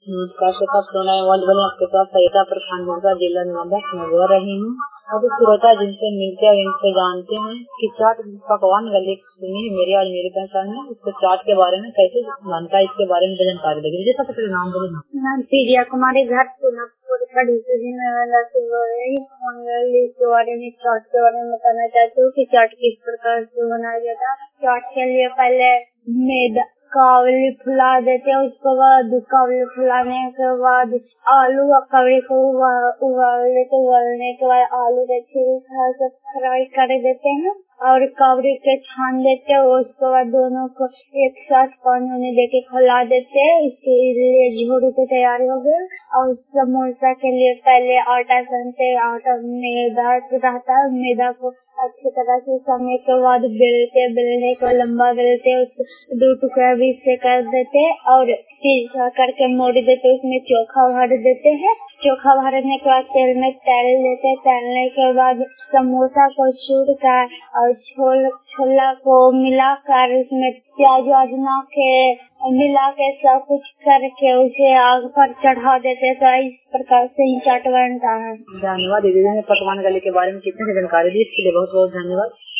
नमस्कार, श्रोता सोना वाली आपके पास सहिता प्रखंड का जिला निबंधक मैं बोल रही हूँ। अभी श्रोता जिनसे मिलते हैं इनसे जानते हैं कि चाट पकवान गले सुनी है मेरी आज मेरी पहचान है। इसको चाट के बारे में कैसे बनता है इसके बारे में जानकारी देगी। मुझे सबसे पहले नाम बोलो। नाम प्रिया कुमारी, घर सोनापुर खड़ी से के बारे में चाट के बारे में बताना चाहती हूँ कि चाट किस प्रकार से बनाया जाता है। चाट के लिए पहले मैदा कावली फुला देते हैं, उसके बाद कावली फुलाने के बाद आलू और कवड़ी को उबाल लेते, उबालने के बाद आलू को फ्राई कर देते हैं और कवड़ी के छान देते हैं। उसके बाद दोनों को एक साथ पानी में देके खिला देते हैं। इसके लिए झोड़ी की तैयारी हो गई। और समोसा के लिए पहले आटा सानते, आटा मैदा रहता है, मैदा को अच्छी तरह से सानने के बाद बेलने को लंबा बेलते, उसको 2 टुकड़ा बीच से कर देते और सीधा करके मोड़ देते। उसमें चोखा भर देते हैं। चोखा भरने के बाद तेल में तल देते। तलने के बाद समोसा को चूर कर और छोला को मिलाकर उसमें प्याज वाजना के मिला के सब कुछ करके उसे आग पर चढ़ा देते। तो इस प्रकार से ही चाट बनता है। धन्यवाद दीदी ने पकवान गले के बारे में कितने जानकारी दी, इसके लिए बहुत बहुत धन्यवाद।